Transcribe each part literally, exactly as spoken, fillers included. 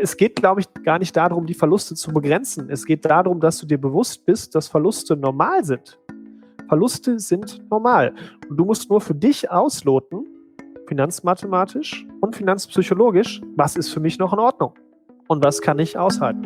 es geht, glaube ich, gar nicht darum, die Verluste zu begrenzen. Es geht darum, dass du dir bewusst bist, dass Verluste normal sind. Verluste sind normal. Und du musst nur für dich ausloten, finanzmathematisch und finanzpsychologisch, was ist für mich noch in Ordnung und was kann ich aushalten.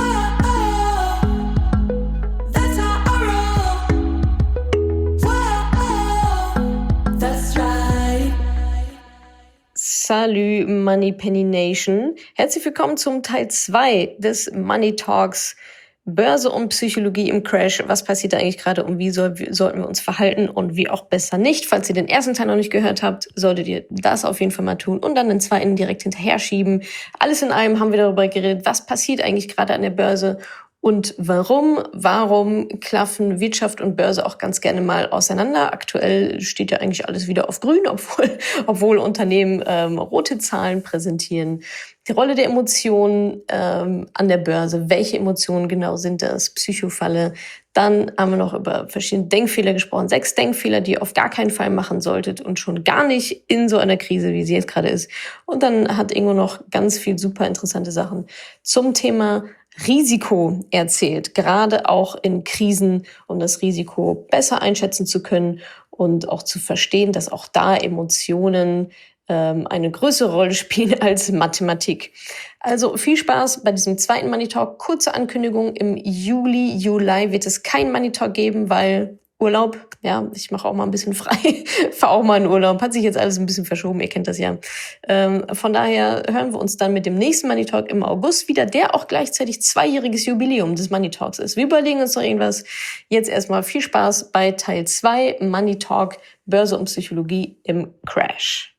Salut Moneypenny Nation. Herzlich willkommen zum Teil zwei des Money Talks Börse und Psychologie im Crash. Was passiert da eigentlich gerade und wie, soll, wie sollten wir uns verhalten und wie auch besser nicht? Falls ihr den ersten Teil noch nicht gehört habt, solltet ihr das auf jeden Fall mal tun und dann den zweiten direkt hinterher schieben. Alles in allem haben wir darüber geredet, was passiert eigentlich gerade an der Börse und warum, warum klaffen Wirtschaft und Börse auch ganz gerne mal auseinander. Aktuell steht ja eigentlich alles wieder auf grün, obwohl, obwohl Unternehmen ähm, rote Zahlen präsentieren. Die Rolle der Emotionen ähm, an der Börse. Welche Emotionen genau sind das? Psychofalle. Dann haben wir noch über verschiedene Denkfehler gesprochen. Sechs Denkfehler, die ihr auf gar keinen Fall machen solltet und schon gar nicht in so einer Krise, wie sie jetzt gerade ist. Und dann hat Ingo noch ganz viel super interessante Sachen zum Thema Risiko erzählt, gerade auch in Krisen, um das Risiko besser einschätzen zu können und auch zu verstehen, dass auch da Emotionen ähm, eine größere Rolle spielen als Mathematik. Also viel Spaß bei diesem zweiten Money Talk. Kurze Ankündigung, im Juli, Juli wird es kein Money Talk geben, weil Urlaub, ja, ich mache auch mal ein bisschen frei, fahre auch mal in Urlaub, hat sich jetzt alles ein bisschen verschoben, ihr kennt das ja. Ähm, von daher hören wir uns dann mit dem nächsten Money Talk im August wieder, der auch gleichzeitig zweijähriges Jubiläum des Money Talks ist. Wir überlegen uns noch irgendwas. Jetzt erstmal viel Spaß bei Teil zwei, Money Talk, Börse und Psychologie im Crash.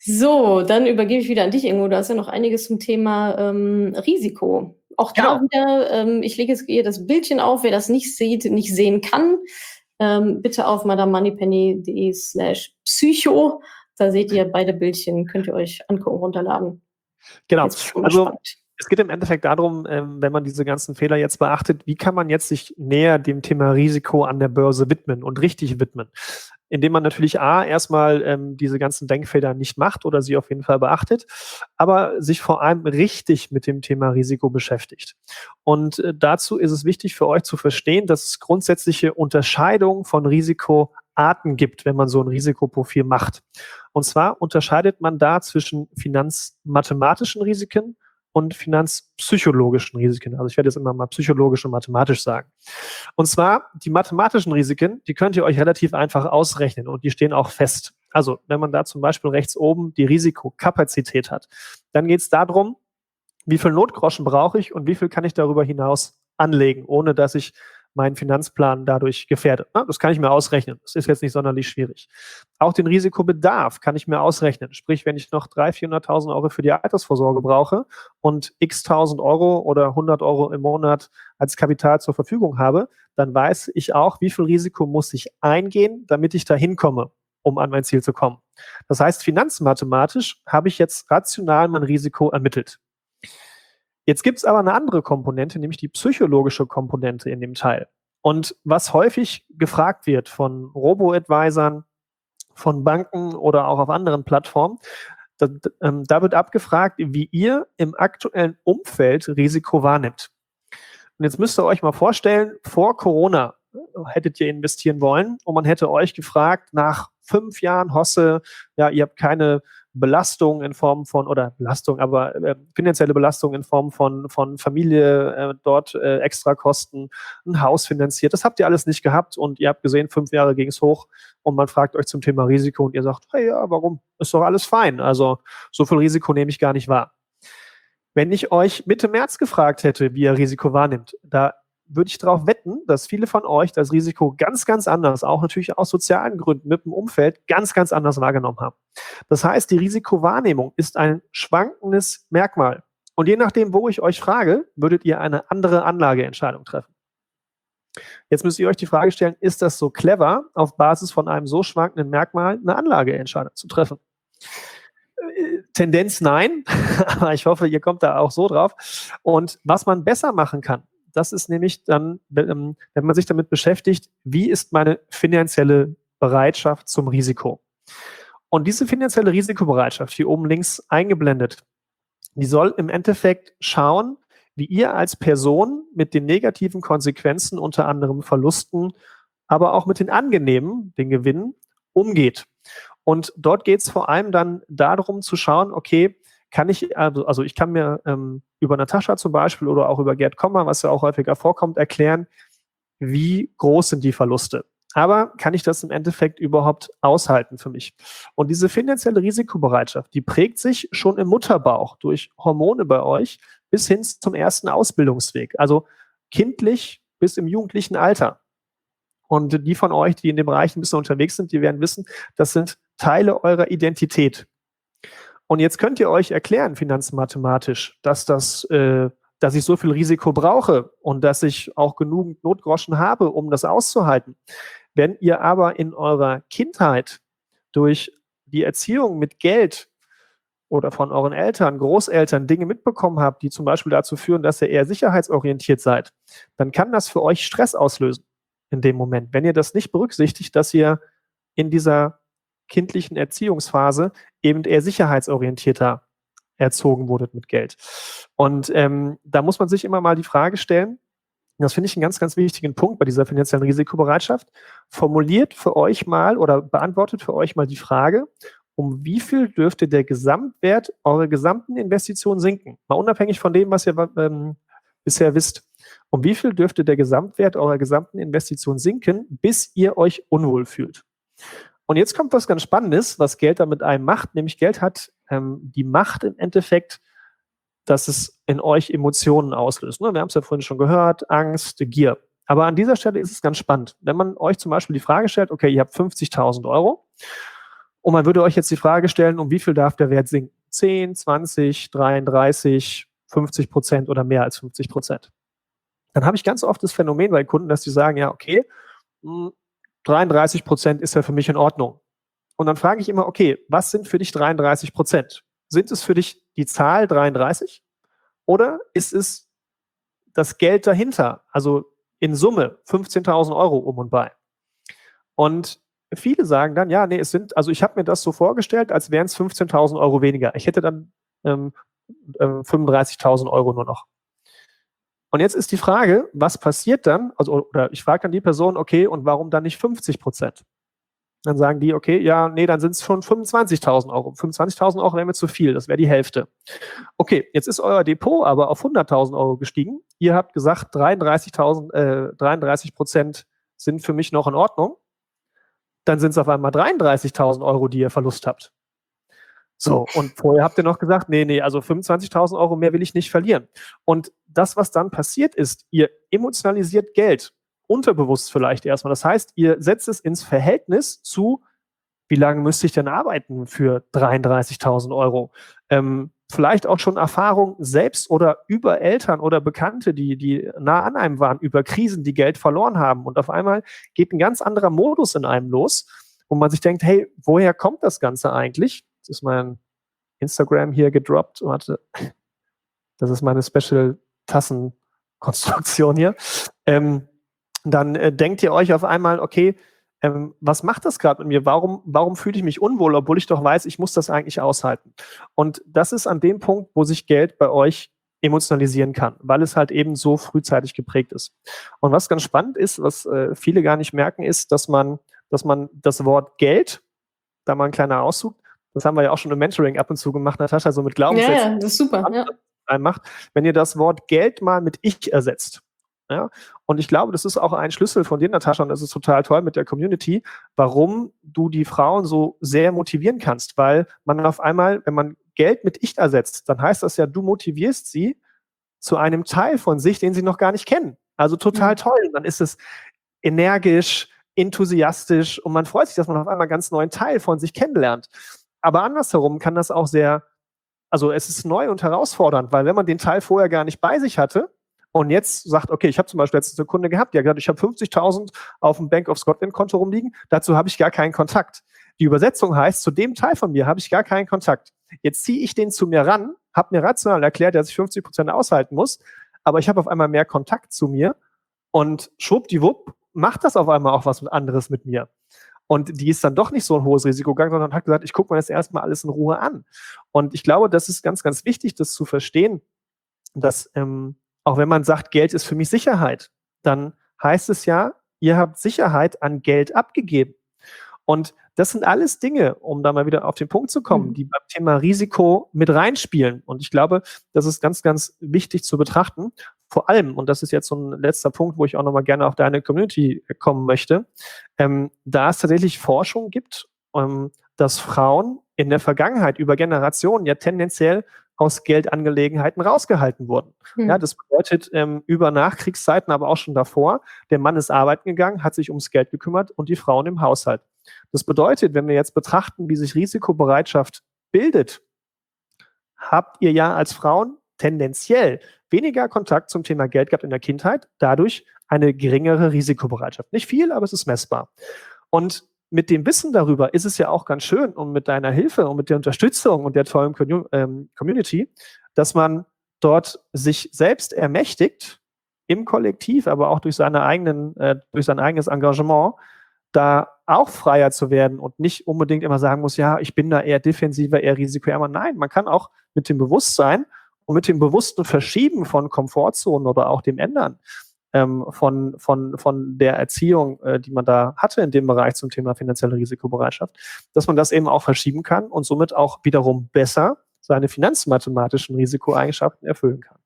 So, dann übergebe ich wieder an dich, Ingo. Du hast ja noch einiges zum Thema ähm, Risiko. Auch da genau. wieder, ähm, ich lege jetzt hier das Bildchen auf, wer das nicht sieht, nicht sehen kann. Ähm, bitte auf madamemoneypenny.de slash psycho. Da seht ihr beide Bildchen, könnt ihr euch angucken, runterladen. Genau, also spannend. Es geht im Endeffekt darum, ähm, wenn man diese ganzen Fehler jetzt beachtet, wie kann man jetzt sich näher dem Thema Risiko an der Börse widmen und richtig widmen? Indem man natürlich A, erstmal ähm, diese ganzen Denkfehler nicht macht oder sie auf jeden Fall beachtet, aber sich vor allem richtig mit dem Thema Risiko beschäftigt. Und äh, dazu ist es wichtig für euch zu verstehen, dass es grundsätzliche Unterscheidungen von Risikoarten gibt, wenn man so ein Risikoprofil macht. Und zwar unterscheidet man da zwischen finanzmathematischen Risiken und finanzpsychologischen Risiken. Also ich werde jetzt immer mal psychologisch und mathematisch sagen. Und zwar die mathematischen Risiken, die könnt ihr euch relativ einfach ausrechnen und die stehen auch fest. Also wenn man da zum Beispiel rechts oben die Risikokapazität hat, dann geht es darum, wie viel Notgroschen brauche ich und wie viel kann ich darüber hinaus anlegen, ohne dass ich meinen Finanzplan dadurch gefährde. Das kann ich mir ausrechnen. Das ist jetzt nicht sonderlich schwierig. Auch den Risikobedarf kann ich mir ausrechnen. Sprich, wenn ich noch dreihunderttausend, vierhunderttausend Euro für die Altersvorsorge brauche und x tausend Euro oder hundert Euro im Monat als Kapital zur Verfügung habe, dann weiß ich auch, wie viel Risiko muss ich eingehen, damit ich da hinkomme, um an mein Ziel zu kommen. Das heißt, finanzmathematisch habe ich jetzt rational mein Risiko ermittelt. Jetzt gibt es aber eine andere Komponente, nämlich die psychologische Komponente in dem Teil. Und was häufig gefragt wird von Robo-Advisern, von Banken oder auch auf anderen Plattformen, da, ähm, da wird abgefragt, wie ihr im aktuellen Umfeld Risiko wahrnimmt. Und jetzt müsst ihr euch mal vorstellen, vor Corona hättet ihr investieren wollen und man hätte euch gefragt, nach fünf Jahren Hosse, ja, ihr habt keine Belastung in Form von, oder Belastung, aber äh, finanzielle Belastung in Form von, von Familie, äh, dort äh, Extrakosten, ein Haus finanziert. Das habt ihr alles nicht gehabt und ihr habt gesehen, fünf Jahre ging es hoch und man fragt euch zum Thema Risiko und ihr sagt, hey, ja, warum? Ist doch alles fein. Also so viel Risiko nehme ich gar nicht wahr. Wenn ich euch Mitte März gefragt hätte, wie ihr Risiko wahrnimmt, da würde ich darauf wetten, dass viele von euch das Risiko ganz, ganz anders, auch natürlich aus sozialen Gründen mit dem Umfeld, ganz, ganz anders wahrgenommen haben. Das heißt, die Risikowahrnehmung ist ein schwankendes Merkmal. Und je nachdem, wo ich euch frage, würdet ihr eine andere Anlageentscheidung treffen. Jetzt müsst ihr euch die Frage stellen, ist das so clever, auf Basis von einem so schwankenden Merkmal eine Anlageentscheidung zu treffen? Tendenz nein, aber ich hoffe, ihr kommt da auch so drauf. Und was man besser machen kann, das ist nämlich dann, wenn man sich damit beschäftigt, wie ist meine finanzielle Bereitschaft zum Risiko? Und diese finanzielle Risikobereitschaft, hier oben links eingeblendet, Die soll im Endeffekt schauen, wie ihr als Person mit den negativen Konsequenzen, unter anderem Verlusten, aber auch mit den angenehmen, den Gewinnen, umgeht. Und dort geht es vor allem dann darum zu schauen, okay, kann ich, also, also ich kann mir ähm, über Natascha zum Beispiel oder auch über Gerd Kommer, was ja auch häufiger vorkommt, erklären, wie groß sind die Verluste. Aber kann ich das im Endeffekt überhaupt aushalten für mich? Und diese finanzielle Risikobereitschaft, die prägt sich schon im Mutterbauch durch Hormone bei euch bis hin zum ersten Ausbildungsweg. Also kindlich bis im jugendlichen Alter. Und die von euch, die in dem Bereich ein bisschen unterwegs sind, die werden wissen, das sind Teile eurer Identität. Und jetzt könnt ihr euch erklären, finanzmathematisch, dass das, äh, dass ich so viel Risiko brauche und dass ich auch genug Notgroschen habe, um das auszuhalten. Wenn ihr aber in eurer Kindheit durch die Erziehung mit Geld oder von euren Eltern, Großeltern Dinge mitbekommen habt, die zum Beispiel dazu führen, dass ihr eher sicherheitsorientiert seid, dann kann das für euch Stress auslösen in dem Moment. Wenn ihr das nicht berücksichtigt, dass ihr in dieser kindlichen Erziehungsphase eben eher sicherheitsorientierter erzogen wurdet mit Geld. Und ähm, da muss man sich immer mal die Frage stellen, das finde ich einen ganz, ganz wichtigen Punkt bei dieser finanziellen Risikobereitschaft, formuliert für euch mal oder beantwortet für euch mal die Frage, um wie viel dürfte der Gesamtwert eurer gesamten Investition sinken? Mal unabhängig von dem, was ihr ähm, bisher wisst. Um wie viel dürfte der Gesamtwert eurer gesamten Investition sinken, bis ihr euch unwohl fühlt? Und jetzt kommt was ganz Spannendes, was Geld da mit einem macht, nämlich Geld hat ähm, die Macht im Endeffekt, dass es in euch Emotionen auslöst. Ne? Wir haben es ja vorhin schon gehört, Angst, Gier. Aber an dieser Stelle ist es ganz spannend. Wenn man euch zum Beispiel die Frage stellt, okay, ihr habt fünfzigtausend Euro und man würde euch jetzt die Frage stellen, um wie viel darf der Wert sinken? zehn, zwanzig, dreiunddreißig, fünfzig Prozent oder mehr als fünfzig Prozent. Dann habe ich ganz oft das Phänomen bei Kunden, dass die sagen, ja, okay, mh, dreiunddreißig Prozent ist ja für mich in Ordnung. Und dann frage ich immer, okay, was sind für dich dreiunddreißig Prozent? Sind es für dich die Zahl dreiunddreißig oder ist es das Geld dahinter, also in Summe fünfzehntausend Euro um und bei? Und viele sagen dann, ja, nee, es sind, also ich habe mir das so vorgestellt, als wären es fünfzehntausend Euro weniger. Ich hätte dann ähm, äh, fünfunddreißigtausend Euro nur noch. Und jetzt ist die Frage, was passiert dann, also oder ich frage dann die Person, okay, und warum dann nicht fünfzig Prozent? Dann sagen die, okay, ja, nee, dann sind es schon fünfundzwanzigtausend Euro. fünfundzwanzigtausend Euro wäre mir zu viel, das wäre die Hälfte. Okay, jetzt ist euer Depot aber auf hunderttausend Euro gestiegen. Ihr habt gesagt, dreiunddreißigtausend, äh, dreiunddreißig Prozent sind für mich noch in Ordnung. Dann sind es auf einmal dreiunddreißigtausend Euro, die ihr Verlust habt. So, und vorher habt ihr noch gesagt, nee, nee, also fünfundzwanzigtausend Euro mehr will ich nicht verlieren. Und das, was dann passiert ist, ihr emotionalisiert Geld, unterbewusst vielleicht erstmal. Das heißt, ihr setzt es ins Verhältnis zu, wie lange müsste ich denn arbeiten für dreiunddreißigtausend Euro? Ähm, vielleicht auch schon Erfahrung selbst oder über Eltern oder Bekannte, die, die nah an einem waren, über Krisen, die Geld verloren haben. Und auf einmal geht ein ganz anderer Modus in einem los, wo man sich denkt, hey, woher kommt das Ganze eigentlich? Das ist mein Instagram hier gedroppt. Warte, das ist meine Special-Tassen-Konstruktion hier. Ähm, dann äh, denkt ihr euch auf einmal, okay, ähm, was macht das gerade mit mir? Warum, warum fühle ich mich unwohl, obwohl ich doch weiß, ich muss das eigentlich aushalten? Und das ist an dem Punkt, wo sich Geld bei euch emotionalisieren kann, weil es halt eben so frühzeitig geprägt ist. Und was ganz spannend ist, was äh, viele gar nicht merken, ist, dass man, dass man das Wort Geld, da mal ein kleiner Auszug, das haben wir ja auch schon im Mentoring ab und zu gemacht, Natascha, so mit Glaubenssätzen. Ja, ja, das ist super. Ja. Macht, wenn ihr das Wort Geld mal mit Ich ersetzt. Ja? Und ich glaube, das ist auch ein Schlüssel von dir, Natascha, und das ist total toll mit der Community, warum du die Frauen so sehr motivieren kannst, weil man auf einmal, wenn man Geld mit Ich ersetzt, dann heißt das ja, du motivierst sie zu einem Teil von sich, den sie noch gar nicht kennen. Also total mhm. toll. Und dann ist es energisch, enthusiastisch und man freut sich, dass man auf einmal einen ganz neuen Teil von sich kennenlernt. Aber andersherum kann das auch sehr, also es ist neu und herausfordernd, weil wenn man den Teil vorher gar nicht bei sich hatte und jetzt sagt, okay, ich habe zum Beispiel letztens eine Kunde gehabt, die hat gesagt, ich habe fünfzigtausend auf dem Bank of Scotland Konto rumliegen, dazu habe ich gar keinen Kontakt. Die Übersetzung heißt, zu dem Teil von mir habe ich gar keinen Kontakt. Jetzt ziehe ich den zu mir ran, habe mir rational erklärt, dass ich fünfzig Prozent aushalten muss, aber ich habe auf einmal mehr Kontakt zu mir und schwuppdiwupp macht das auf einmal auch was anderes mit mir. Und die ist dann doch nicht so ein hohes Risiko gegangen, sondern hat gesagt, ich gucke mir das erstmal alles in Ruhe an. Und ich glaube, das ist ganz, ganz wichtig, das zu verstehen, dass ähm, auch wenn man sagt, Geld ist für mich Sicherheit, dann heißt es ja, ihr habt Sicherheit an Geld abgegeben. Und das sind alles Dinge, um da mal wieder auf den Punkt zu kommen, Mhm. die beim Thema Risiko mit reinspielen. Und ich glaube, das ist ganz, ganz wichtig zu betrachten. Vor allem, und das ist jetzt so ein letzter Punkt, wo ich auch nochmal gerne auf deine Community kommen möchte, ähm, da es tatsächlich Forschung gibt, ähm, dass Frauen in der Vergangenheit über Generationen ja tendenziell aus Geldangelegenheiten rausgehalten wurden. Mhm. Ja, das bedeutet, ähm, über Nachkriegszeiten, aber auch schon davor, der Mann ist arbeiten gegangen, hat sich ums Geld gekümmert und die Frauen im Haushalt. Das bedeutet, wenn wir jetzt betrachten, wie sich Risikobereitschaft bildet, habt ihr ja als Frauen tendenziell weniger Kontakt zum Thema Geld gehabt in der Kindheit, dadurch eine geringere Risikobereitschaft. Nicht viel, aber es ist messbar. Und mit dem Wissen darüber ist es ja auch ganz schön und mit deiner Hilfe und mit der Unterstützung und der tollen Community, dass man dort sich selbst ermächtigt, im Kollektiv, aber auch durch, seine eigenen, äh, durch sein eigenes Engagement, da auch freier zu werden und nicht unbedingt immer sagen muss, ja, ich bin da eher defensiver, eher risikoärmer. Nein, man kann auch mit dem Bewusstsein und mit dem bewussten Verschieben von Komfortzonen oder auch dem Ändern ähm, von, von, von der Erziehung, äh, die man da hatte in dem Bereich zum Thema finanzielle Risikobereitschaft, dass man das eben auch verschieben kann und somit auch wiederum besser seine finanzmathematischen Risikoeigenschaften erfüllen kann.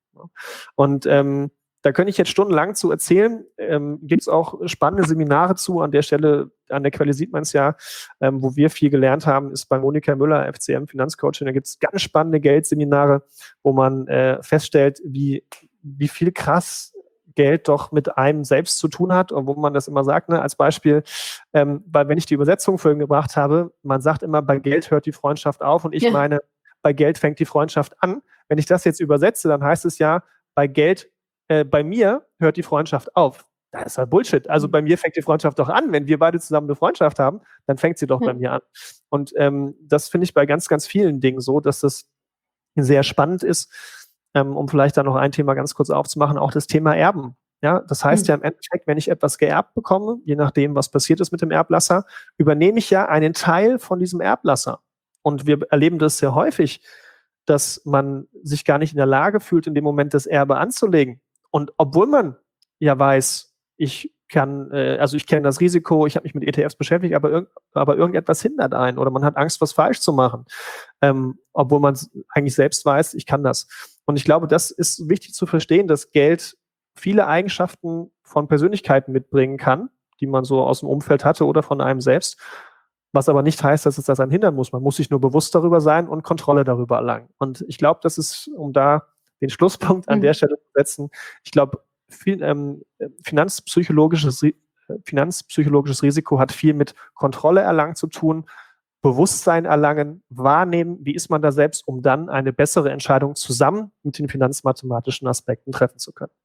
Und ähm, da könnte ich jetzt stundenlang zu erzählen. Ähm, gibt es auch spannende Seminare zu. An der Stelle, an der Quelle sieht man es ja, ähm, wo wir viel gelernt haben, ist bei Monika Müller, F C M Finanzcoaching. Da gibt es ganz spannende Geldseminare, wo man äh, feststellt, wie, wie viel krass Geld doch mit einem selbst zu tun hat und wo man das immer sagt, ne, als Beispiel, ähm, weil wenn ich die Übersetzung vorhin gebracht habe, man sagt immer, bei Geld hört die Freundschaft auf und ich Ja. meine, bei Geld fängt die Freundschaft an. Wenn ich das jetzt übersetze, dann heißt es ja, bei Geld Äh, bei mir hört die Freundschaft auf. Das ist halt Bullshit. Also bei mir fängt die Freundschaft doch an. Wenn wir beide zusammen eine Freundschaft haben, dann fängt sie doch Ja. bei mir an. Und ähm, das finde ich bei ganz, ganz vielen Dingen so, dass das sehr spannend ist, ähm, um vielleicht da noch ein Thema ganz kurz aufzumachen, auch das Thema Erben. Ja, das heißt Mhm. ja im Endeffekt, wenn ich etwas geerbt bekomme, je nachdem, was passiert ist mit dem Erblasser, übernehme ich ja einen Teil von diesem Erblasser. Und wir erleben das sehr häufig, dass man sich gar nicht in der Lage fühlt, in dem Moment das Erbe anzulegen. Und obwohl man ja weiß, ich kann, äh, also ich kenne das Risiko, ich habe mich mit E T Fs beschäftigt, aber, irg aber irgendetwas hindert einen oder man hat Angst, was falsch zu machen, ähm, obwohl man eigentlich selbst weiß, ich kann das. Und ich glaube, das ist wichtig zu verstehen, dass Geld viele Eigenschaften von Persönlichkeiten mitbringen kann, die man so aus dem Umfeld hatte oder von einem selbst, was aber nicht heißt, dass es das einen hindern muss. Man muss sich nur bewusst darüber sein und Kontrolle darüber erlangen. Und ich glaube, das ist, um da den Schlusspunkt an Mhm. der Stelle zu setzen, ich glaube, viel, ähm, finanzpsychologisches, Ri- finanzpsychologisches Risiko hat viel mit Kontrolle erlangen zu tun, Bewusstsein erlangen, wahrnehmen, wie ist man da selbst, um dann eine bessere Entscheidung zusammen mit den finanzmathematischen Aspekten treffen zu können.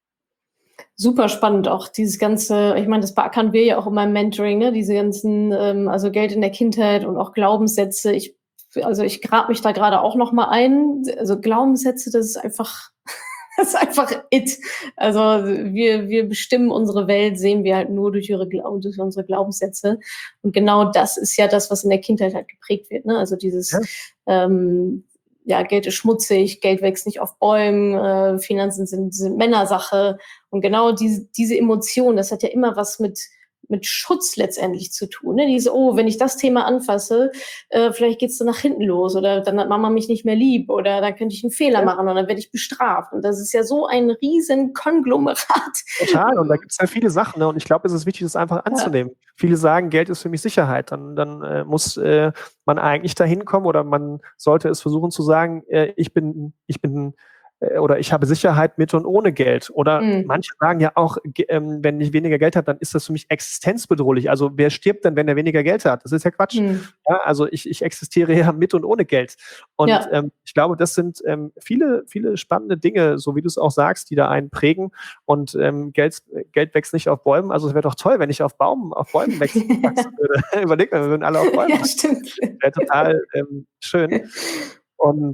Super spannend auch dieses ganze, ich meine, das beackern wir ja auch immer im Mentoring, ne? Diese ganzen, ähm, also Geld in der Kindheit und auch Glaubenssätze. Ich, also ich grab mich da gerade auch noch mal ein. Also Glaubenssätze, das ist einfach, das ist einfach it. Also wir, wir bestimmen unsere Welt, sehen wir halt nur durch, ihre, durch unsere Glaubenssätze. Und genau das ist ja das, was in der Kindheit halt geprägt wird, ne? Also dieses, Ja. ähm, ja, Geld ist schmutzig, Geld wächst nicht auf Bäumen, äh, Finanzen sind, sind Männersache. Und genau diese, diese Emotion, das hat ja immer was mit, mit Schutz letztendlich zu tun. Ne? Diese, oh, wenn ich das Thema anfasse, äh, vielleicht geht's dann nach hinten los oder dann hat Mama mich nicht mehr lieb oder dann könnte ich einen Fehler Ja. machen und dann werde ich bestraft. Und das ist ja so ein riesen Konglomerat. Total, und da gibt es ja viele Sachen, ne? Und ich glaube, es ist wichtig, das einfach anzunehmen. Ja. Viele sagen, Geld ist für mich Sicherheit. Dann, dann äh, muss äh, man eigentlich dahin kommen oder man sollte es versuchen zu sagen, äh, ich bin, ich bin äh, oder ich habe Sicherheit mit und ohne Geld. Oder mhm. manche sagen ja auch, ähm, wenn ich weniger Geld habe, dann ist das für mich existenzbedrohlich. Also wer stirbt denn, wenn er weniger Geld hat? Das ist ja Quatsch. Mhm. Ja, also ich, ich existiere ja mit und ohne Geld. Und ja. ähm, ich glaube, das sind ähm, viele, viele spannende Dinge, so wie du es auch sagst, die da einen prägen. Und ähm, Geld, Geld wächst nicht auf Bäumen. Also es wäre doch toll, wenn ich auf Baum, auf Bäumen wachsen würde. Überleg mal, wir würden alle auf Bäumen. Ja, stimmt. Wäre total ähm, schön. Und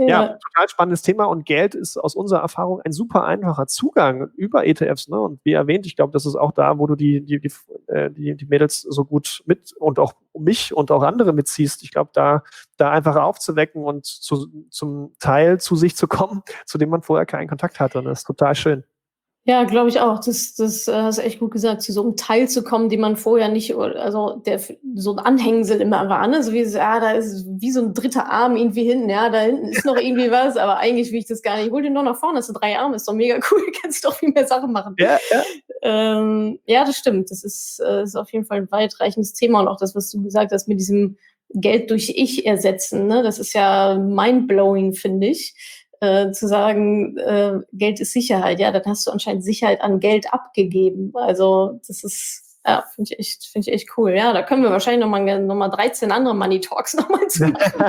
Ja. ja, total spannendes Thema und Geld ist aus unserer Erfahrung ein super einfacher Zugang über E T Fs. Ne? Und wie erwähnt, ich glaube, das ist auch da, wo du die, die, die, die, die Mädels so gut mit und auch mich und auch andere mitziehst. Ich glaube, da, da einfach aufzuwecken und zu, zum Teil zu sich zu kommen, zu dem man vorher keinen Kontakt hatte. Das ist total schön. Ja, glaube ich auch. Das, das äh, hast du echt gut gesagt, zu so einem Teil zu kommen, den man vorher nicht, also der so ein Anhängsel immer war, ne? So wie, ja, da ist wie so ein dritter Arm irgendwie hinten, ja, da hinten ist noch irgendwie was, aber eigentlich will ich das gar nicht. Ich hol den doch nach vorne, das sind drei Arme, ist doch mega cool, kannst doch viel mehr Sachen machen. Ja, ja. Ähm, ja, das stimmt. Das ist, äh, ist auf jeden Fall ein weitreichendes Thema und auch das, was du gesagt hast, mit diesem Geld durch Ich ersetzen, ne? Das ist ja mindblowing, finde ich. Äh, zu sagen, äh, Geld ist Sicherheit, ja, dann hast du anscheinend Sicherheit an Geld abgegeben. Also das ist, ja, finde ich echt, finde ich echt cool. Ja, da können wir wahrscheinlich nochmal noch mal dreizehn andere Money Talks nochmal zu machen.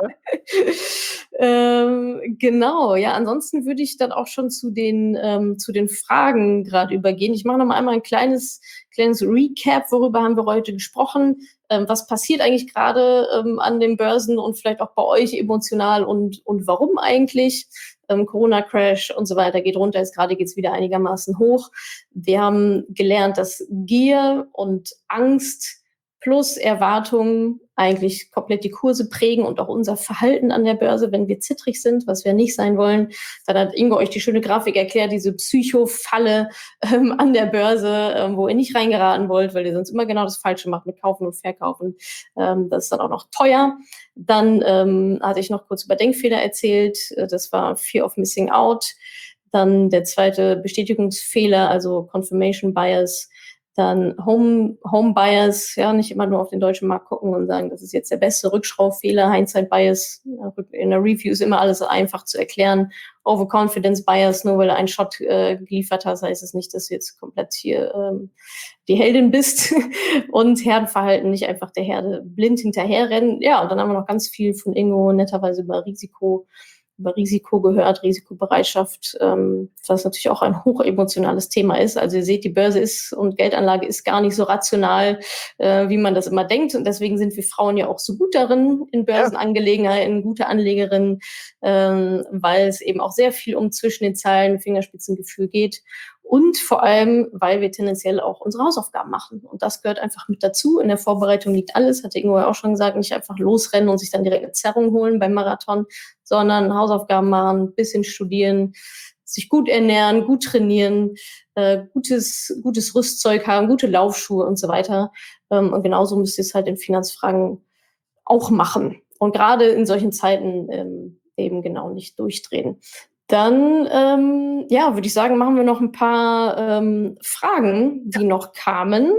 ähm, genau, ja, ansonsten würde ich dann auch schon zu den, ähm, zu den Fragen gerade übergehen. Ich mache nochmal einmal ein kleines, kleines Recap, worüber haben wir heute gesprochen. Ähm, was passiert eigentlich gerade ähm, an den Börsen und vielleicht auch bei euch emotional und, und warum eigentlich? Ähm, Corona-Crash und so weiter geht runter, jetzt gerade geht es wieder einigermaßen hoch. Wir haben gelernt, dass Gier und Angst plus Erwartungen eigentlich komplett die Kurse prägen und auch unser Verhalten an der Börse, wenn wir zittrig sind, was wir nicht sein wollen. Dann hat Ingo euch die schöne Grafik erklärt, diese Psycho-Falle ähm, an der Börse, ähm, wo ihr nicht reingeraten wollt, weil ihr sonst immer genau das Falsche macht mit Kaufen und Verkaufen. Ähm, das ist dann auch noch teuer. Dann ähm, hatte ich noch kurz über Denkfehler erzählt. Das war Fear of Missing Out. Dann der zweite Bestätigungsfehler, also Confirmation Bias. Dann Home, Home Bias, ja, nicht immer nur auf den deutschen Markt gucken und sagen, das ist jetzt der beste Rückschraubfehler. Hindsight Bias, in der Review ist immer alles einfach zu erklären. Overconfidence Bias, nur weil du einen Shot äh, geliefert hast, heißt es nicht, dass du jetzt komplett hier ähm, die Heldin bist. Und Herdenverhalten, nicht einfach der Herde blind hinterherrennen. Ja, und dann haben wir noch ganz viel von Ingo netterweise über Risiko über Risiko gehört, Risikobereitschaft, ähm, was natürlich auch ein hochemotionales Thema ist. Also ihr seht, die Börse ist und Geldanlage ist gar nicht so rational, äh, wie man das immer denkt. Und deswegen sind wir Frauen ja auch so gut darin, in Börsenangelegenheiten, gute Anlegerinnen, ähm, weil es eben auch sehr viel um zwischen den Zeilen, Fingerspitzengefühl geht. Und vor allem, weil wir tendenziell auch unsere Hausaufgaben machen. Und das gehört einfach mit dazu. In der Vorbereitung liegt alles, hatte Ingo ja auch schon gesagt, nicht einfach losrennen und sich dann direkt eine Zerrung holen beim Marathon, sondern Hausaufgaben machen, ein bisschen studieren, sich gut ernähren, gut trainieren, äh, gutes, gutes Rüstzeug haben, gute Laufschuhe und so weiter. Ähm, und genauso müsst ihr es halt in Finanzfragen auch machen. Und gerade in solchen Zeiten ähm, eben genau nicht durchdrehen. Dann, ähm, ja, würde ich sagen, machen wir noch ein paar ähm, Fragen, die noch kamen.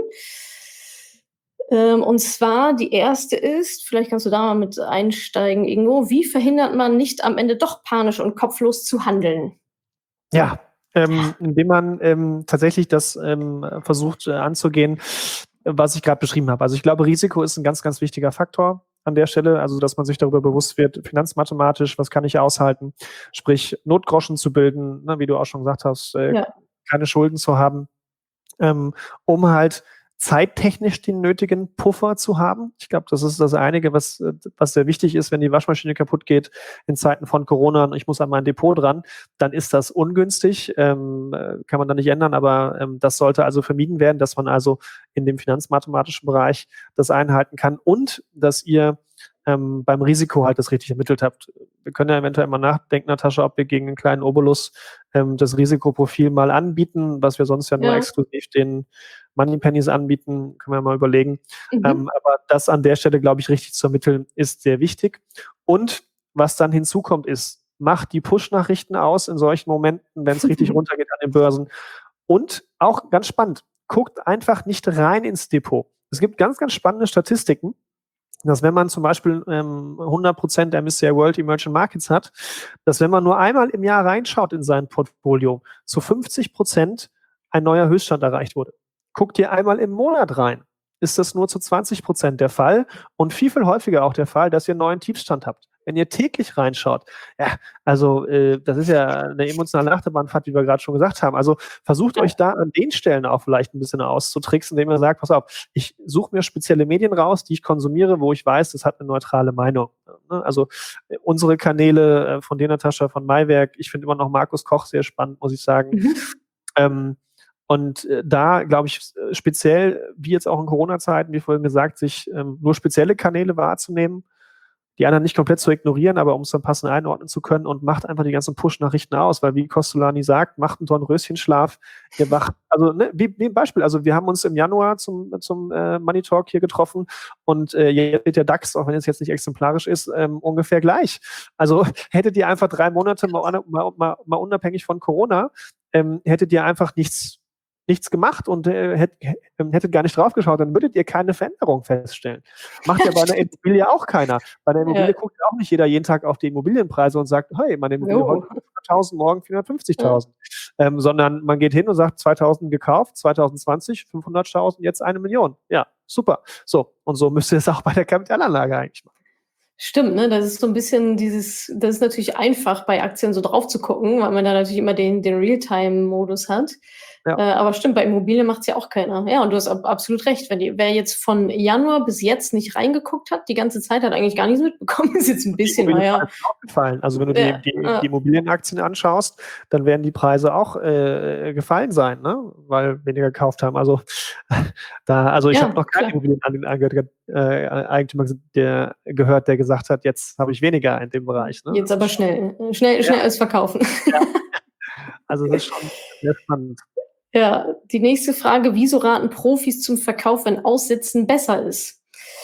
Ähm, und zwar, die erste ist, vielleicht kannst du da mal mit einsteigen, Ingo, wie verhindert man nicht am Ende doch panisch und kopflos zu handeln? Ja, ähm, indem man ähm, tatsächlich das ähm, versucht äh, anzugehen, was ich gerade beschrieben habe. Also ich glaube, Risiko ist ein ganz, ganz wichtiger Faktor an der Stelle, also dass man sich darüber bewusst wird, finanzmathematisch, was kann ich aushalten, sprich Notgroschen zu bilden, ne, wie du auch schon gesagt hast, äh, ja. keine Schulden zu haben, ähm, um halt zeittechnisch den nötigen Puffer zu haben. Ich glaube, das ist das Einige, was, was sehr wichtig ist, wenn die Waschmaschine kaputt geht in Zeiten von Corona und ich muss an mein Depot dran, dann ist das ungünstig, ähm, kann man da nicht ändern, aber ähm, das sollte also vermieden werden, dass man also in dem finanzmathematischen Bereich das einhalten kann und dass ihr ähm, beim Risiko halt das richtig ermittelt habt. Wir können ja eventuell mal nachdenken, Natascha, ob wir gegen einen kleinen Obolus ähm, das Risikoprofil mal anbieten, was wir sonst ja nur ja. exklusiv den Moneypennies anbieten, können wir mal überlegen. Mhm. Ähm, aber das an der Stelle, glaube ich, richtig zu ermitteln, ist sehr wichtig. Und was dann hinzukommt, ist, macht die Push-Nachrichten aus in solchen Momenten, wenn es richtig runtergeht an den Börsen. Und auch ganz spannend, guckt einfach nicht rein ins Depot. Es gibt ganz, ganz spannende Statistiken, dass wenn man zum Beispiel ähm, hundert Prozent der M S C I World Emerging Markets hat, dass wenn man nur einmal im Jahr reinschaut in sein Portfolio, zu fünfzig Prozent ein neuer Höchststand erreicht wurde. Guckt ihr einmal im Monat rein, ist das nur zu zwanzig Prozent der Fall und viel, viel häufiger auch der Fall, dass ihr einen neuen Tiefstand habt. Wenn ihr täglich reinschaut, ja, also äh, das ist ja eine emotionale Achterbahnfahrt, wie wir gerade schon gesagt haben. Also versucht ja. euch da an den Stellen auch vielleicht ein bisschen auszutricksen, indem ihr sagt, pass auf, ich suche mir spezielle Medien raus, die ich konsumiere, wo ich weiß, das hat eine neutrale Meinung. Ne? Also äh, unsere Kanäle äh, von dir, Natascha, von Maiwerk, ich finde immer noch Markus Koch sehr spannend, muss ich sagen. Mhm. Ähm, und äh, da, glaube ich, speziell, wie jetzt auch in Corona-Zeiten, wie vorhin gesagt, sich ähm, nur spezielle Kanäle wahrzunehmen, die anderen nicht komplett zu ignorieren, aber um es dann passend einordnen zu können und macht einfach die ganzen Push-Nachrichten aus, weil wie Kostolani sagt, macht einen Dornröschenschlaf, ihr wacht, also ne, wie, wie ein Beispiel, also wir haben uns im Januar zum, zum äh, Money Talk hier getroffen und äh, jetzt steht der DAX, auch wenn es jetzt nicht exemplarisch ist, ähm, ungefähr gleich. Also hättet ihr einfach drei Monate mal, mal, mal, mal unabhängig von Corona, ähm, hättet ihr einfach nichts nichts gemacht und äh, hätt, hättet gar nicht draufgeschaut, dann würdet ihr keine Veränderung feststellen. Macht ja bei einer Immobilie auch keiner. Bei einer Immobilie Ja. guckt auch nicht jeder jeden Tag auf die Immobilienpreise und sagt, hey, meine Immobilie Jo. heute fünfhunderttausend, morgen vierhundertfünfzigtausend. Ja. Ähm, sondern man geht hin und sagt, zweitausend gekauft, zwanzig zwanzig, fünfhunderttausend, jetzt eine Million. Ja, super. So, und so müsst ihr es auch bei der Kapitalanlage eigentlich machen. Stimmt, ne? Das ist so ein bisschen dieses, das ist natürlich einfach, bei Aktien so drauf zu gucken, weil man da natürlich immer den, den Realtime-Modus hat. Ja. Äh, aber stimmt, bei Immobilien macht es ja auch keiner. Ja, und du hast ab, absolut recht. Wenn die, wer jetzt von Januar bis jetzt nicht reingeguckt hat, die ganze Zeit hat eigentlich gar nichts mitbekommen. Ist jetzt ein bisschen, naja. Gefallen. Also wenn du Ja, die, die, ja. die Immobilienaktien anschaust, dann werden die Preise auch äh, gefallen sein, ne? Weil weniger gekauft haben. Also da, also ich Ja, habe noch keinen klar. Immobilieneigentümer der gehört, der gesagt hat, jetzt habe ich weniger in dem Bereich. Ne? Jetzt aber schnell, schnell, schnell Ja. alles verkaufen. Ja. Also das ist schon sehr spannend. Ja, die nächste Frage, wieso raten Profis zum Verkauf, wenn Aussitzen besser ist?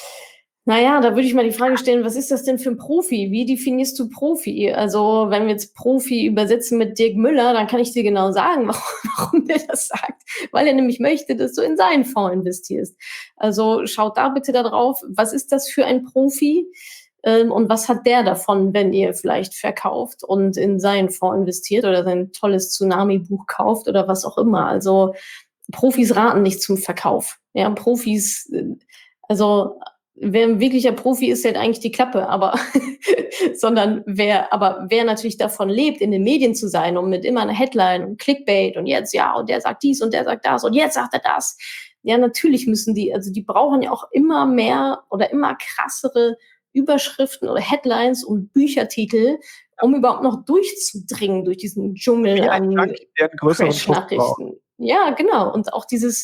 Naja, da würde ich mal die Frage stellen, was ist das denn für ein Profi? Wie definierst du Profi? Also wenn wir jetzt Profi übersetzen mit Dirk Müller, dann kann ich dir genau sagen, warum, warum der das sagt. Weil er nämlich möchte, dass du in seinen Fonds investierst. Also schaut da bitte da drauf, was ist das für ein Profi? Ähm, und was hat der davon, wenn ihr vielleicht verkauft und in seinen Fonds investiert oder sein tolles Tsunami-Buch kauft oder was auch immer. Also Profis raten nicht zum Verkauf. Ja, Profis, also wer ein wirklicher Profi ist, der hat eigentlich die Klappe, aber sondern wer, aber wer natürlich davon lebt, in den Medien zu sein und mit immer einer Headline und Clickbait und jetzt ja und der sagt dies und der sagt das und jetzt sagt er das. Ja, natürlich müssen die, also die brauchen ja auch immer mehr oder immer krassere Überschriften oder Headlines und Büchertitel, um überhaupt noch durchzudringen durch diesen Dschungel an Crash-Nachrichten. Ja, genau. Und auch dieses,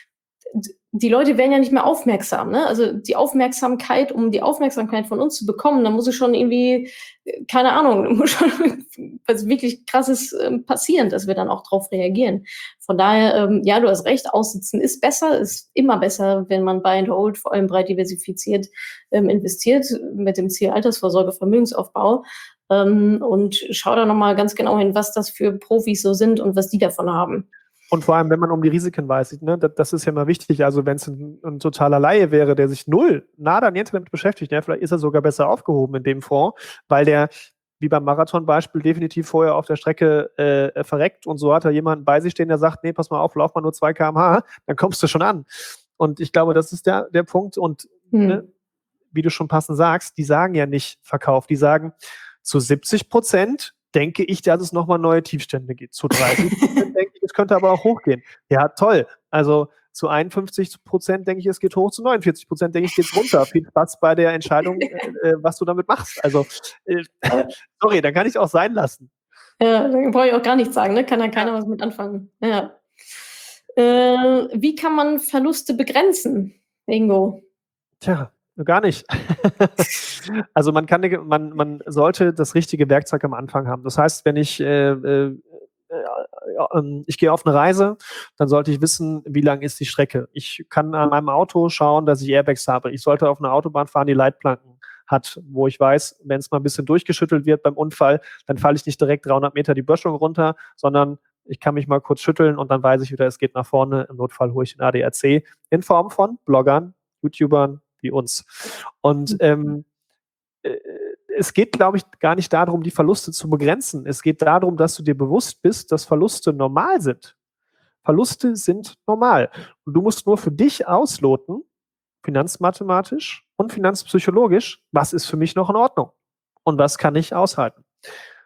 die Leute werden ja nicht mehr aufmerksam, ne? Also die Aufmerksamkeit, um die Aufmerksamkeit von uns zu bekommen, da muss es schon irgendwie, keine Ahnung, muss schon was wirklich Krasses äh, passieren, dass wir dann auch drauf reagieren. Von daher, ähm, ja, du hast recht, Aussitzen ist besser, ist immer besser, wenn man Buy and Hold, vor allem breit diversifiziert, ähm, investiert, mit dem Ziel Altersvorsorge, Vermögensaufbau. Ähm, und schau da nochmal ganz genau hin, was das für Profis so sind und was die davon haben. Und vor allem, wenn man um die Risiken weiß, ne, das, das ist ja mal wichtig. Also wenn es ein, ein totaler Laie wäre, der sich null, nada, niente damit beschäftigt, ja, vielleicht ist er sogar besser aufgehoben in dem Fonds, weil der, wie beim Marathon-Beispiel, definitiv vorher auf der Strecke äh, verreckt und so hat er jemanden bei sich stehen, der sagt, nee, pass mal auf, lauf mal nur zwei Kilometer pro Stunde, dann kommst du schon an. Und ich glaube, das ist der, der Punkt. Und hm. ne, wie du schon passend sagst, die sagen ja nicht Verkauf, die sagen, zu siebzig Prozent denke ich, dass es nochmal neue Tiefstände gibt. Zu dreißig Prozent denke ich, es könnte aber auch hochgehen. Ja, toll. Also zu einundfünfzig Prozent denke ich, es geht hoch, zu neunundvierzig Prozent denke ich, geht runter. Viel Spaß bei der Entscheidung, äh, was du damit machst. Also, äh, sorry, dann kann ich es auch sein lassen. Ja, dann brauche ich auch gar nichts sagen, ne? Kann da keiner was mit anfangen. Ja. Äh, wie kann man Verluste begrenzen, Ingo? Tja, gar nicht. Also man kann, man, man sollte das richtige Werkzeug am Anfang haben. Das heißt, wenn ich äh, äh, äh, ich gehe auf eine Reise, dann sollte ich wissen, wie lang ist die Strecke. Ich kann an meinem Auto schauen, dass ich Airbags habe. Ich sollte auf einer Autobahn fahren, die Leitplanken hat, wo ich weiß, wenn es mal ein bisschen durchgeschüttelt wird beim Unfall, dann falle ich nicht direkt dreihundert Meter die Böschung runter, sondern ich kann mich mal kurz schütteln und dann weiß ich wieder, es geht nach vorne. Im Notfall hole ich den A D A C in Form von Bloggern, YouTubern wie uns. Und ähm, äh, es geht, glaube ich, gar nicht darum, die Verluste zu begrenzen. Es geht darum, dass du dir bewusst bist, dass Verluste normal sind. Verluste sind normal. Und du musst nur für dich ausloten, finanzmathematisch und finanzpsychologisch, was ist für mich noch in Ordnung und was kann ich aushalten.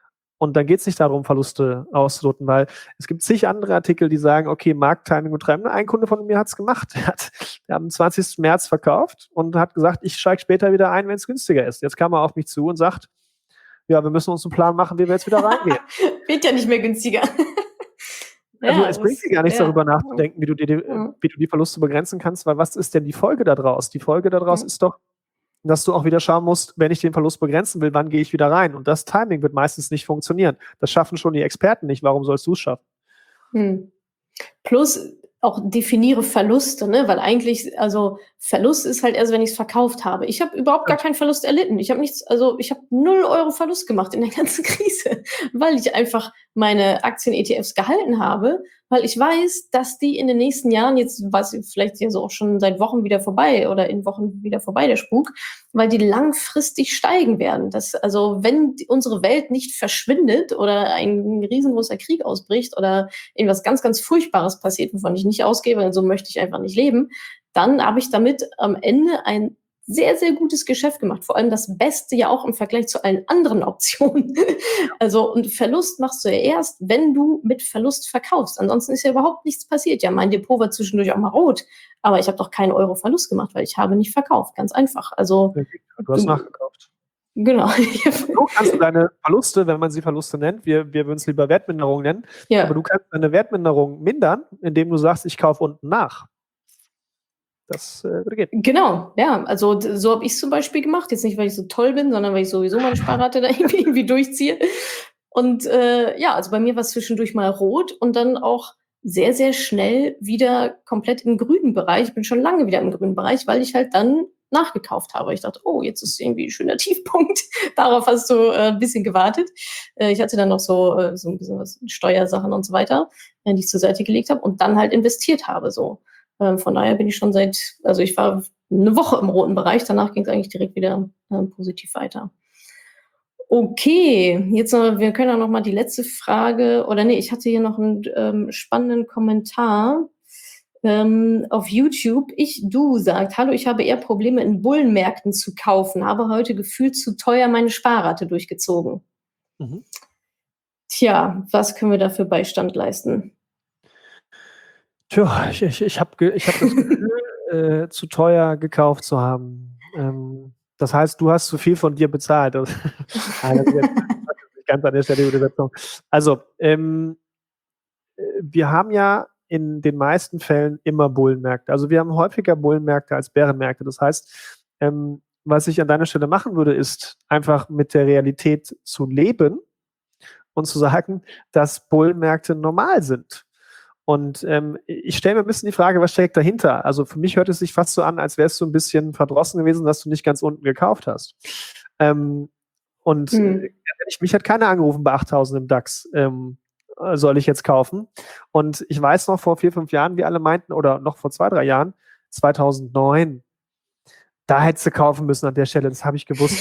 Und dann geht es nicht darum, Verluste auszuloten, weil es gibt zig andere Artikel, die sagen, okay, Markttiming und Treiben. Ein Kunde von mir hat es gemacht. Der hat, der hat am zwanzigsten März verkauft und hat gesagt, ich steige später wieder ein, wenn es günstiger ist. Jetzt kam er auf mich zu und sagt, ja, wir müssen uns einen Plan machen, wie wir jetzt wieder reingehen. Wird ja nicht mehr günstiger. Also Ja, es bringt das- dir gar nichts, ja. darüber nachzudenken, wie du, dir die, Mhm. wie du die Verluste begrenzen kannst, weil was ist denn die Folge daraus? Die Folge daraus Mhm. ist doch, dass du auch wieder schauen musst, wenn ich den Verlust begrenzen will, wann gehe ich wieder rein? Und das Timing wird meistens nicht funktionieren. Das schaffen schon die Experten nicht. Warum sollst du es schaffen? Hm. Plus auch definiere Verluste, ne? Weil eigentlich, also Verlust ist halt erst, wenn ich es verkauft habe. Ich habe überhaupt gar keinen Verlust erlitten. Ich habe nichts, also ich habe null Euro Verlust gemacht in der ganzen Krise, weil ich einfach meine Aktien-E T Fs gehalten habe, weil ich weiß, dass die in den nächsten Jahren, jetzt weiß ich vielleicht ja so auch schon seit Wochen wieder vorbei oder in Wochen wieder vorbei, der Spuk, weil die langfristig steigen werden. Das, also wenn die, unsere Welt nicht verschwindet oder ein riesengroßer Krieg ausbricht oder irgendwas ganz, ganz Furchtbares passiert, wovon ich nicht ausgehe, weil so möchte ich einfach nicht leben, dann habe ich damit am Ende ein sehr, sehr gutes Geschäft gemacht. Vor allem das Beste ja auch im Vergleich zu allen anderen Optionen. Also, und Verlust machst du ja erst, wenn du mit Verlust verkaufst. Ansonsten ist ja überhaupt nichts passiert. Ja, mein Depot war zwischendurch auch mal rot, aber ich habe doch keinen Euro Verlust gemacht, weil ich habe nicht verkauft. Ganz einfach. Also, Du hast nachgekauft. genau. So kannst du deine Verluste, wenn man sie Verluste nennt, wir, wir würden es lieber Wertminderung nennen, Ja. aber du kannst deine Wertminderung mindern, indem du sagst, ich kaufe unten nach. Das äh, würde gehen. Genau, ja. Also d- so habe ich es zum Beispiel gemacht. Jetzt nicht, weil ich so toll bin, sondern weil ich sowieso meine Sparrate da irgendwie, irgendwie durchziehe. Und äh, ja, also bei mir war es zwischendurch mal rot und dann auch sehr, sehr schnell wieder komplett im grünen Bereich. Ich bin schon lange wieder im grünen Bereich, weil ich halt dann nachgekauft habe. Ich dachte, oh, jetzt ist irgendwie ein schöner Tiefpunkt. Darauf hast du äh, ein bisschen gewartet. Äh, ich hatte dann noch so, äh, so ein bisschen was Steuersachen und so weiter, äh, die ich zur Seite gelegt habe und dann halt investiert habe. So. Ähm, von daher bin ich schon seit, also ich war eine Woche im roten Bereich, danach ging es eigentlich direkt wieder ähm, positiv weiter. Okay, jetzt noch, wir können ja noch mal die letzte Frage, oder nee, ich hatte hier noch einen ähm, spannenden Kommentar ähm, auf YouTube. Ich, du sagt, hallo, ich habe eher Probleme in Bullenmärkten zu kaufen, habe heute gefühlt zu teuer meine Sparrate durchgezogen. Mhm. Tja, was können wir da für Beistand leisten? Tja, ich, ich, ich habe ich hab das Gefühl, äh, zu teuer gekauft zu haben. Ähm, das heißt, du hast zu viel von dir bezahlt. Das, Nein, das ist jetzt das ist nicht ganz an der Stelle die Übersetzung. Also, ähm, äh, wir haben ja in den meisten Fällen immer Bullenmärkte. Also wir haben häufiger Bullenmärkte als Bärenmärkte. Das heißt, ähm, was ich an deiner Stelle machen würde, ist einfach mit der Realität zu leben und zu sagen, dass Bullenmärkte normal sind. Und ähm, ich stelle mir ein bisschen die Frage, was steckt dahinter? Also für mich hört es sich fast so an, als wärst du ein bisschen verdrossen gewesen, dass du nicht ganz unten gekauft hast. Ähm, und Hm. äh, ehrlich, mich hat keiner angerufen bei achttausend im DAX. Ähm, äh, soll ich jetzt kaufen? Und ich weiß noch vor vier, fünf Jahren, wie alle meinten, oder noch vor zwei, drei Jahren, zweitausendneun, da hättest du kaufen müssen an der Stelle. Das habe ich gewusst.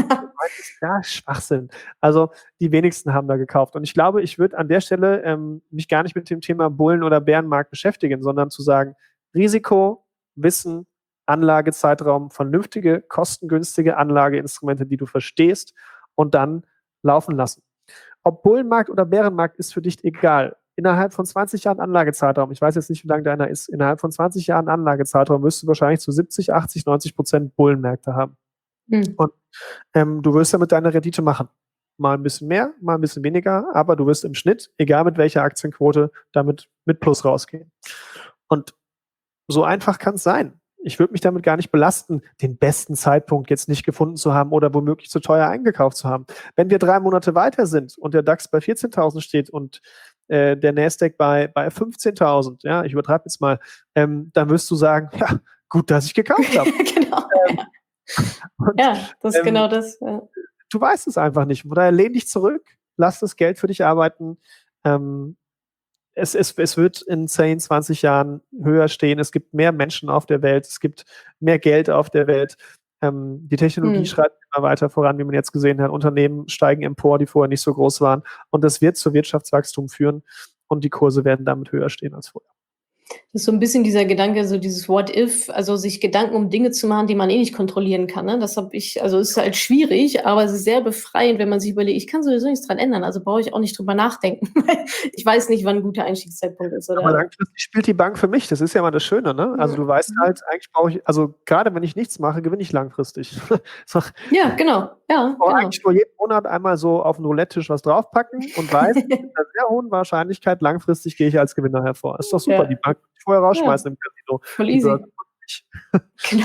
Ja, Schwachsinn. Also die wenigsten haben da gekauft. Und ich glaube, ich würde an der Stelle ähm, mich gar nicht mit dem Thema Bullen- oder Bärenmarkt beschäftigen, sondern zu sagen, Risiko, Wissen, Anlagezeitraum, vernünftige, kostengünstige Anlageinstrumente, die du verstehst und dann laufen lassen. Ob Bullenmarkt oder Bärenmarkt ist für dich egal. Innerhalb von zwanzig Jahren Anlagezeitraum, ich weiß jetzt nicht, wie lang deiner ist, innerhalb von zwanzig Jahren Anlagezeitraum wirst du wahrscheinlich zu siebzig, achtzig, neunzig Prozent Bullenmärkte haben. Hm. Und ähm, du wirst damit deine Rendite machen. Mal ein bisschen mehr, mal ein bisschen weniger, aber du wirst im Schnitt, egal mit welcher Aktienquote, damit mit Plus rausgehen. Und so einfach kann es sein. Ich würde mich damit gar nicht belasten, den besten Zeitpunkt jetzt nicht gefunden zu haben oder womöglich zu teuer eingekauft zu haben. Wenn wir drei Monate weiter sind und der DAX bei vierzehntausend steht und äh, der Nasdaq bei, bei fünfzehntausend, ja, ich übertreibe jetzt mal, ähm, dann wirst du sagen, ja, gut, dass ich gekauft habe. Genau. Ähm, und, Ja, das ist ähm, genau das. Ja. du weißt es einfach nicht. Von daher lehn dich zurück, lass das Geld für dich arbeiten. Ähm, es, es, es wird in zehn, zwanzig Jahren höher stehen. Es gibt mehr Menschen auf der Welt. Es gibt mehr Geld auf der Welt. Ähm, die Technologie Hm. schreitet immer weiter voran, wie man jetzt gesehen hat. Unternehmen steigen empor, die vorher nicht so groß waren. Und das wird zu Wirtschaftswachstum führen. Und die Kurse werden damit höher stehen als vorher. Das ist so ein bisschen dieser Gedanke, so dieses What if, also sich Gedanken um Dinge zu machen, die man eh nicht kontrollieren kann, ne? Das habe ich also, ist halt schwierig, aber es ist sehr befreiend, wenn man sich überlegt: „Ich kann sowieso nichts dran ändern, also brauche ich auch nicht drüber nachdenken." Weil ich weiß nicht, wann 'n guter Einstiegszeitpunkt ist, Aber oder langfristig spielt die Bank für mich. Das ist ja immer das Schöne, ne? Also, du weißt Mhm. halt, eigentlich brauche ich also, grade wenn ich nichts mache, gewinne ich langfristig. So, Ja, genau. Ja, ich brauche genau. eigentlich nur jeden Monat einmal so auf 'n Roulette-Tisch was draufpacken und weiß, mit 'ner sehr hohen Wahrscheinlichkeit, langfristig gehe ich als Gewinner hervor. Ist doch super. Die Ja. Bank kann ich vorher Ja, rausschmeißen im Casino, voll die Börse easy. nicht. Genau.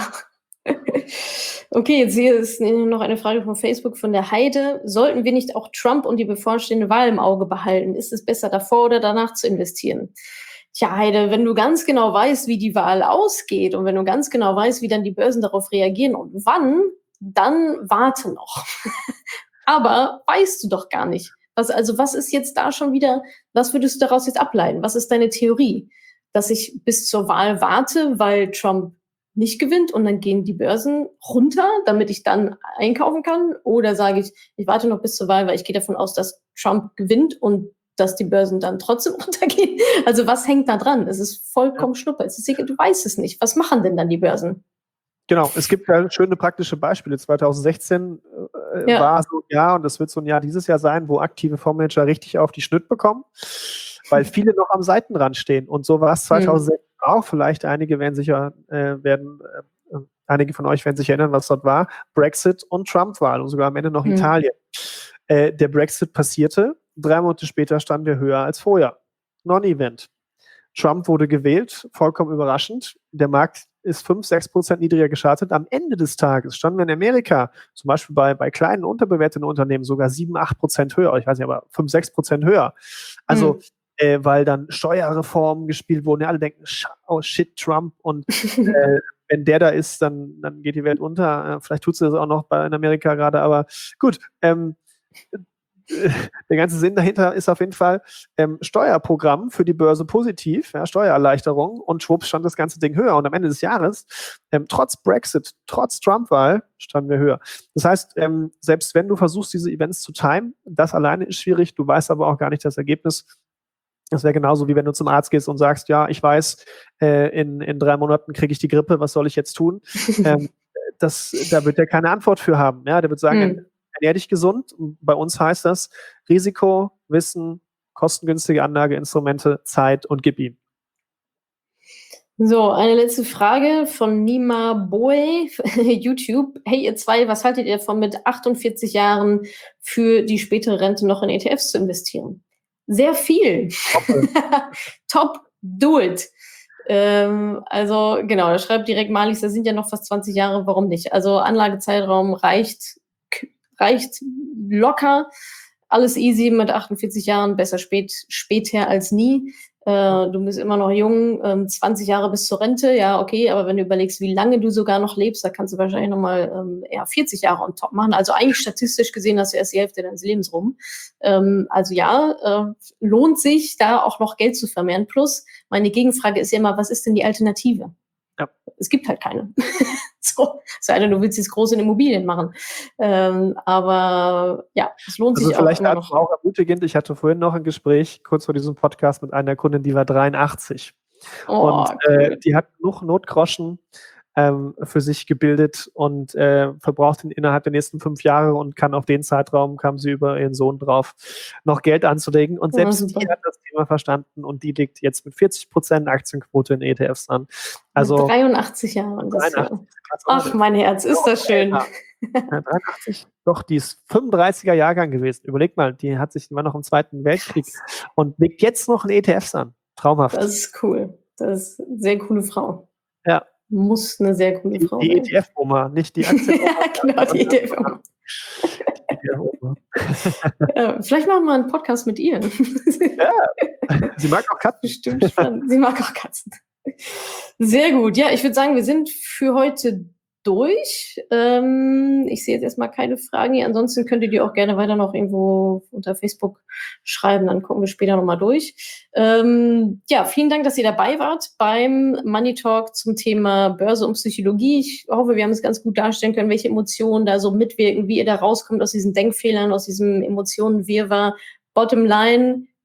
Okay, jetzt hier ist noch eine Frage von Facebook von der Heide. Sollten wir nicht auch Trump und die bevorstehende Wahl im Auge behalten? Ist es besser, davor oder danach zu investieren? Tja, Heide, wenn du ganz genau weißt, wie die Wahl ausgeht und wenn du ganz genau weißt, wie dann die Börsen darauf reagieren und wann, dann warte noch. Aber weißt du doch gar nicht. Was, also was ist jetzt da schon wieder, was würdest du daraus jetzt ableiten? Was ist deine Theorie? Dass ich bis zur Wahl warte, weil Trump nicht gewinnt und dann gehen die Börsen runter, damit ich dann einkaufen kann? Oder sage ich, ich warte noch bis zur Wahl, weil ich gehe davon aus, dass Trump gewinnt und dass die Börsen dann trotzdem runtergehen? Also was hängt da dran? Es ist Ja. vollkommen Schnuppe. Es ist egal, du weißt es nicht. Was machen denn dann die Börsen? Genau, es gibt ja schöne praktische Beispiele. zweitausendsechzehn äh, Ja. war so ein Jahr, und das wird so ein Jahr dieses Jahr sein, wo aktive Fondsmanager richtig auf die Schnitt bekommen, weil viele noch am Seitenrand stehen. Und so war es zweitausendsechzehn auch. Vielleicht einige werden sicher äh, werden, äh, einige von euch werden sich erinnern, was dort war. Brexit und Trump-Wahl und sogar am Ende noch Hm. Italien. Äh, der Brexit passierte, drei Monate später standen wir höher als vorher. Non-Event. Trump wurde gewählt, vollkommen überraschend. Der Markt ist fünf, sechs Prozent niedriger gestartet. Am Ende des Tages standen wir in Amerika, zum Beispiel bei, bei kleinen, unterbewerteten Unternehmen, sogar sieben, acht Prozent höher. Ich weiß nicht, aber fünf, sechs Prozent höher. Also, Hm. äh, weil dann Steuerreformen gespielt wurden. Ja, alle denken, oh shit, Trump. Und äh, wenn der da ist, dann, dann geht die Welt unter. Äh, vielleicht tut sie das auch noch bei, in Amerika gerade. Aber gut, ähm, der ganze Sinn dahinter ist auf jeden Fall ähm, Steuerprogramm für die Börse positiv, ja, Steuererleichterung, und schwupps stand das ganze Ding höher. Und am Ende des Jahres, ähm, trotz Brexit, trotz Trump-Wahl, standen wir höher. Das heißt, ähm, selbst wenn du versuchst, diese Events zu timen, das alleine ist schwierig, du weißt aber auch gar nicht das Ergebnis. Das wäre genauso, wie wenn du zum Arzt gehst und sagst, ja, ich weiß, äh, in, in drei Monaten kriege ich die Grippe, was soll ich jetzt tun? ähm, das, da wird er keine Antwort für haben. Ja? Der wird sagen, Hm. ernähr dich gesund. Und bei uns heißt das Risiko, Wissen, kostengünstige Anlageinstrumente, Zeit und gib ihm. So, eine letzte Frage von Nima Boy, YouTube. Hey, ihr zwei, was haltet ihr davon, mit achtundvierzig Jahren für die spätere Rente noch in E T Fs zu investieren? Sehr viel. Top, do it. Ähm, also, genau, da schreibt direkt Malis, da sind ja noch fast zwanzig Jahre, warum nicht? Also, Anlagezeitraum reicht, reicht locker. Alles easy mit achtundvierzig Jahren, besser spät, später als nie. Äh, du bist immer noch jung, ähm, zwanzig Jahre bis zur Rente, ja, okay, aber wenn du überlegst, wie lange du sogar noch lebst, da kannst du wahrscheinlich nochmal ähm, eher vierzig Jahre on top machen. Also eigentlich statistisch gesehen hast du erst die Hälfte deines Lebens rum. Ähm, also ja, äh, lohnt sich, da auch noch Geld zu vermehren. Plus, meine Gegenfrage ist ja immer, was ist denn die Alternative? Ja. Es gibt halt keine. So, sei denn, du willst jetzt groß in Immobilien machen. Ähm, aber ja, es lohnt Also sich vielleicht auch immer noch. auch ermutigend. Ich hatte vorhin noch ein Gespräch, kurz vor diesem Podcast, mit einer Kundin, die war dreiundachtzig. Oh, Und cool. äh, die hat genug Notgroschen ähm, für sich gebildet und äh, verbraucht ihn innerhalb der nächsten fünf Jahre und kann auf den Zeitraum, kam sie über ihren Sohn drauf, noch Geld anzulegen. Und selbst Ja, die super. hat das Thema verstanden und die liegt jetzt mit vierzig Prozent Aktienquote in E T Fs an. Also Mit dreiundachtzig Jahren. Das ist ja, dreiundachtzig, krass, ach, oder? mein Herz, ist das schön. Ja, dreiundachtzig? Doch, die ist fünfunddreißiger Jahrgang gewesen. Überleg mal, die hat sich, die war noch im Zweiten Weltkrieg und legt jetzt noch in E T Fs an. Traumhaft. Das ist cool. Das ist eine sehr coole Frau. Ja. Muss eine sehr coole Die, Frau die sein. E T F-Oma, nicht die Aktien-Oma. Ja, genau, die E T F-Oma. Die E T F-Oma. Ja, vielleicht machen wir einen Podcast mit ihr. Ja, sie mag auch Katzen. Bestimmt spannend. Sie mag auch Katzen. Sehr gut. Ja, ich würde sagen, wir sind für heute durch. Ähm, ich sehe jetzt erstmal keine Fragen hier. Ansonsten könnt ihr die auch gerne weiter noch irgendwo unter Facebook schreiben. Dann gucken wir später nochmal durch. Ähm, ja, vielen Dank, dass ihr dabei wart beim Money Talk zum Thema Börse und Psychologie. Ich hoffe, wir haben es ganz gut darstellen können, welche Emotionen da so mitwirken, wie ihr da rauskommt aus diesen Denkfehlern, aus diesem Emotionenwirrwarr. Bottom line,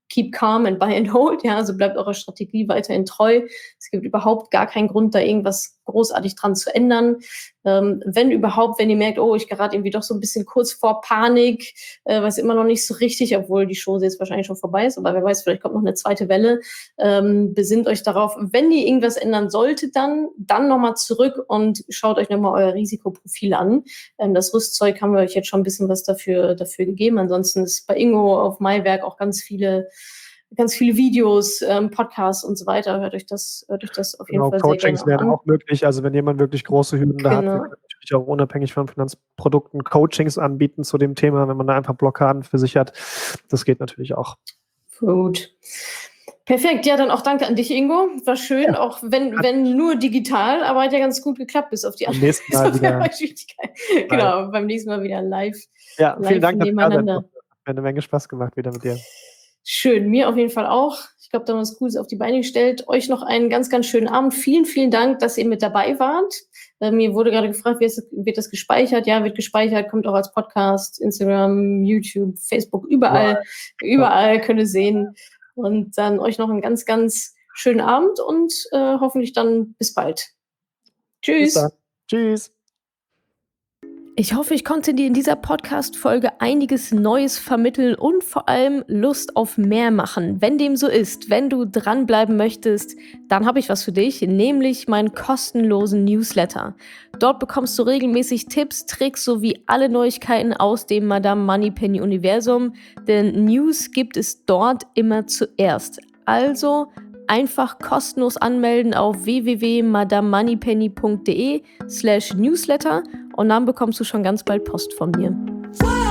keep calm and buy and hold, ja, also bleibt eurer Strategie weiterhin treu. Es gibt überhaupt gar keinen Grund, da irgendwas großartig dran zu ändern. Ähm, wenn überhaupt, wenn ihr merkt, oh, ich gerate irgendwie doch so ein bisschen kurz vor Panik, äh, weiß immer noch nicht so richtig, obwohl die Show jetzt wahrscheinlich schon vorbei ist, aber wer weiß, vielleicht kommt noch eine zweite Welle. Ähm, besinnt euch darauf, wenn ihr irgendwas ändern solltet, dann, dann nochmal zurück und schaut euch nochmal euer Risikoprofil an. Ähm, das Rüstzeug haben wir euch jetzt schon ein bisschen was dafür, dafür gegeben. Ansonsten ist bei Ingo auf Maiwerk auch ganz viele ganz viele Videos, ähm, Podcasts und so weiter. Hört euch das, hört euch das auf jeden Genau, Fall sehr Coachings gerne wären an. auch möglich. Also wenn jemand wirklich große Hürden da hat, wir Genau. können natürlich auch unabhängig von Finanzprodukten Coachings anbieten zu dem Thema, wenn man da einfach Blockaden für sich hat. Das geht natürlich auch. Gut. Perfekt. Ja, dann auch danke an dich, Ingo. War schön, Ja. auch wenn, wenn nur digital, aber hat ja ganz gut geklappt bis auf die Beim nächsten Mal wieder. Genau, beim nächsten Mal wieder live. Ja, live vielen Dank, dass du da sein nebeneinander. durftest. Hat mir eine Menge Spaß gemacht wieder mit dir. Schön, mir auf jeden Fall auch. Ich glaube, da haben wir was Cooles auf die Beine gestellt. Euch noch einen ganz, ganz schönen Abend. Vielen, vielen Dank, dass ihr mit dabei wart. Äh, mir wurde gerade gefragt, wie es, wird das gespeichert? Ja, wird gespeichert, kommt auch als Podcast, Instagram, YouTube, Facebook, überall, Wow. überall könnt ihr sehen. Und dann euch noch einen ganz, ganz schönen Abend und äh, hoffentlich dann bis bald. Tschüss. Bis dann. Tschüss. Ich hoffe, ich konnte dir in dieser Podcast-Folge einiges Neues vermitteln und vor allem Lust auf mehr machen. Wenn dem so ist, wenn du dranbleiben möchtest, dann habe ich was für dich, nämlich meinen kostenlosen Newsletter. Dort bekommst du regelmäßig Tipps, Tricks sowie alle Neuigkeiten aus dem Madame Moneypenny Universum, denn News gibt es dort immer zuerst. Also einfach kostenlos anmelden auf w w w punkt madame moneypenny punkt de slash newsletter und dann bekommst du schon ganz bald Post von mir.